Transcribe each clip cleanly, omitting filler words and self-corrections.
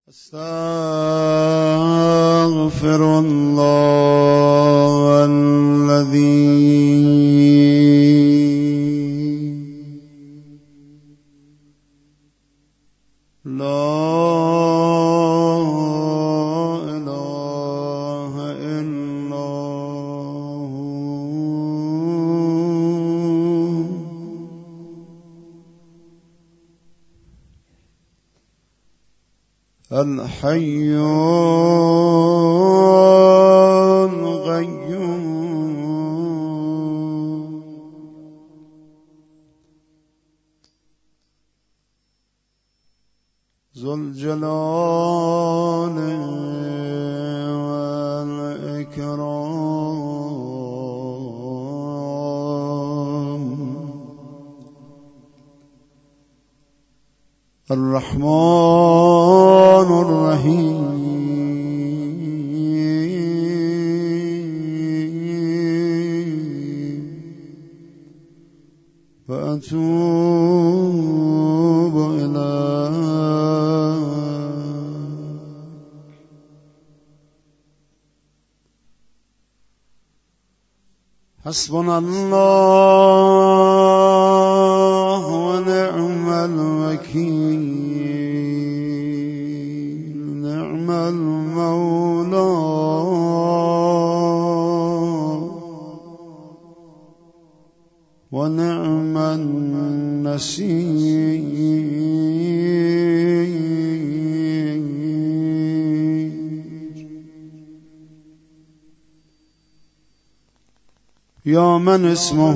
استغفر الله الذي لا إله إلا هو الحي القيوم ذو الجلال والإكرام الرحمن الرحيم فأتوب إليه حسبنا الله ونعم الوكيل نعم المولى ونعم النصير يا من اسمه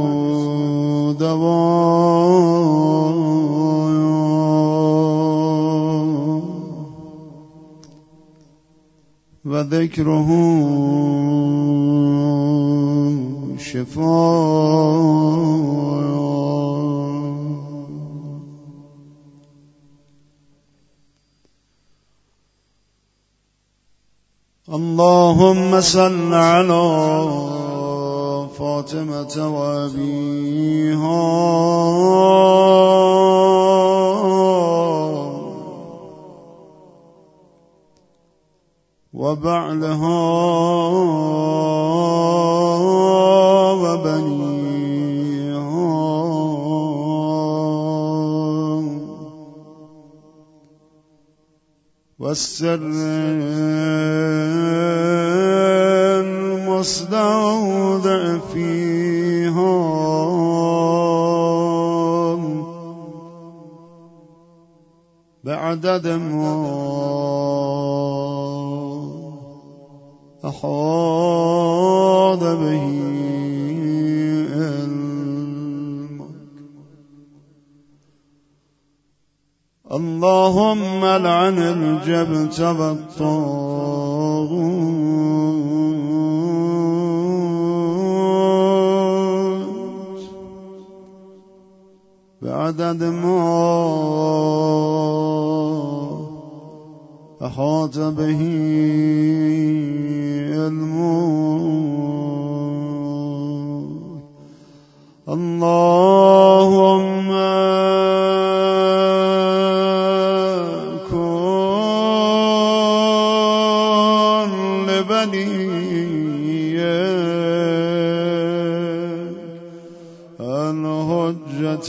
دواء وذكره شفاء اللهم صل على فاطمة وأبيها وبعلها وبنيها والسر المستودع فيها بعدد ما أحاط به علمك اللهم لعن الجبت والطاغوت بعدد ما أحاط به علمك اللهم كن لبنيك الحجة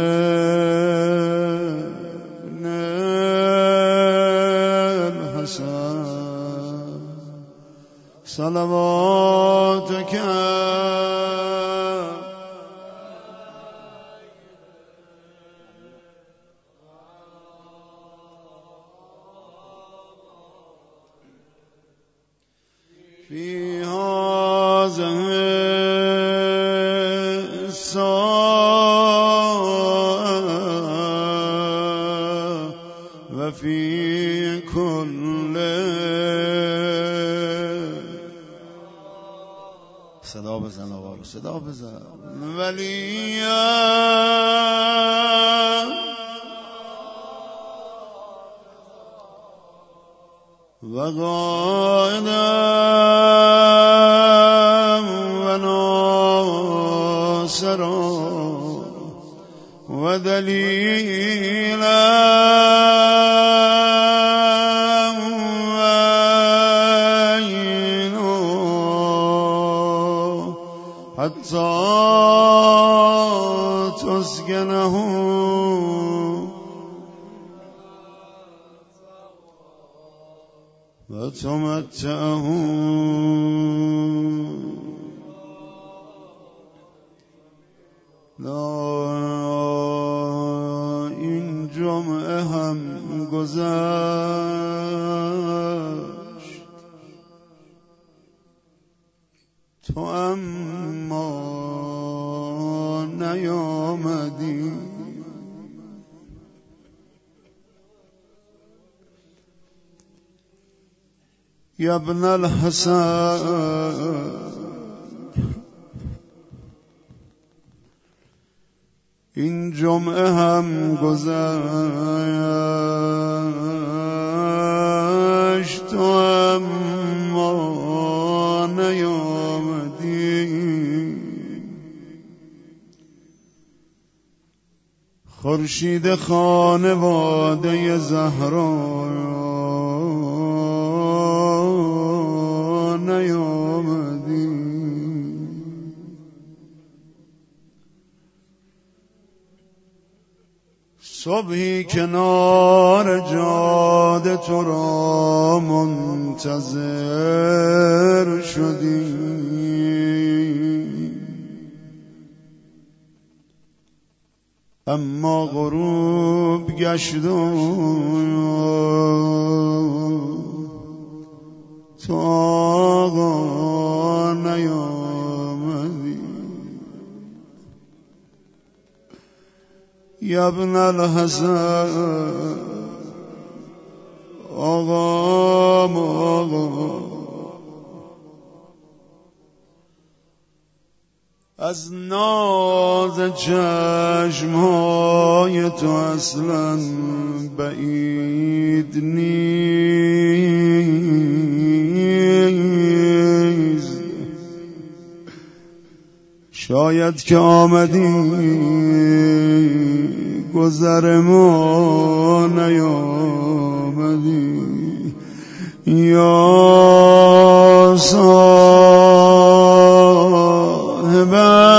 صلواتك في هذه الساعة وفي كل صدا بزن آقا صدا بزن ولیا و قائدا و ناصرا و دلیلا حتى تسكنه وتمتعه این جمعه هم گذشت تو اما نیامدی یا ابن الحسن این جمعه هم گذشت تو اما نیامدی خورشید خانواده زهرا نیامدی صبحی کنار جاده تو را منتظر شدی اما غروب گشت و تو آقا نیامدی یا ابن الحسن آقا از ناز چشمهای تو اصلا بعید نیست شاید که آمدی گذر ما نیامدی یا صاحب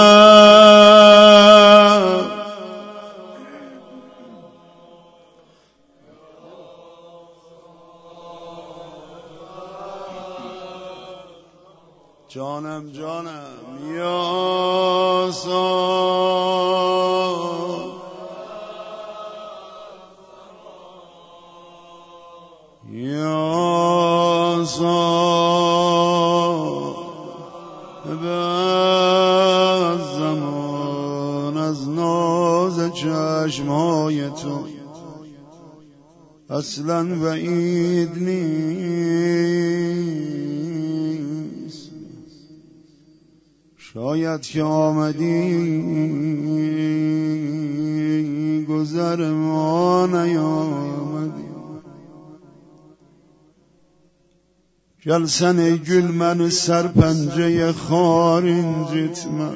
جانم یا صاحب یا صاحب زمان از ناز چشمهای تو اصلا بعید نیست شاید که آمدی گذر ما نیامدی جلسن ای گل من سرپنجه خارنجت من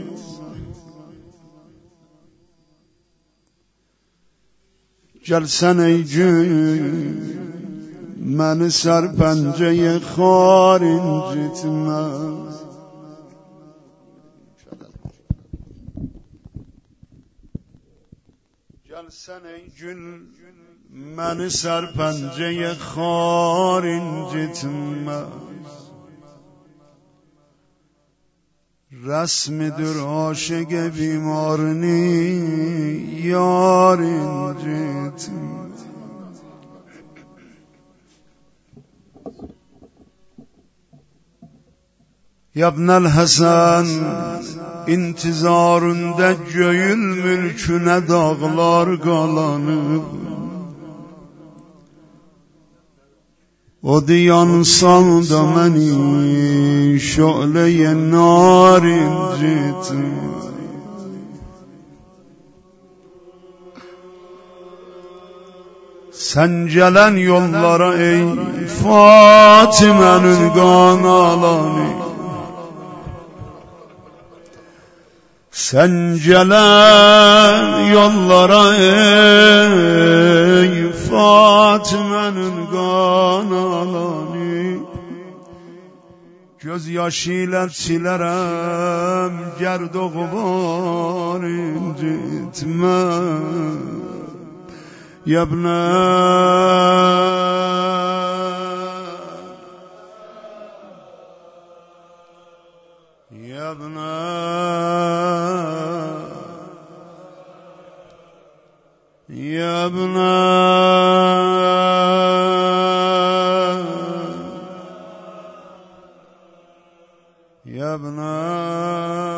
جلسن ای گل من سرپنجه خارنجت من جلسن ای گل من سرپنجه خارنجت من رسم در عاشق بیمارنی یارنجت یا ابن الحسن intizarında göğün mülküne dağlar qalanıb o diyansan da məni şöləyə nar incitmə sən gələn yollara ey Fatimənin qan alanı sen gelen yollara ey Fatime'nin kan alanı göz yaşıyla çilerim gerd o gubar incitme yabne يا ابن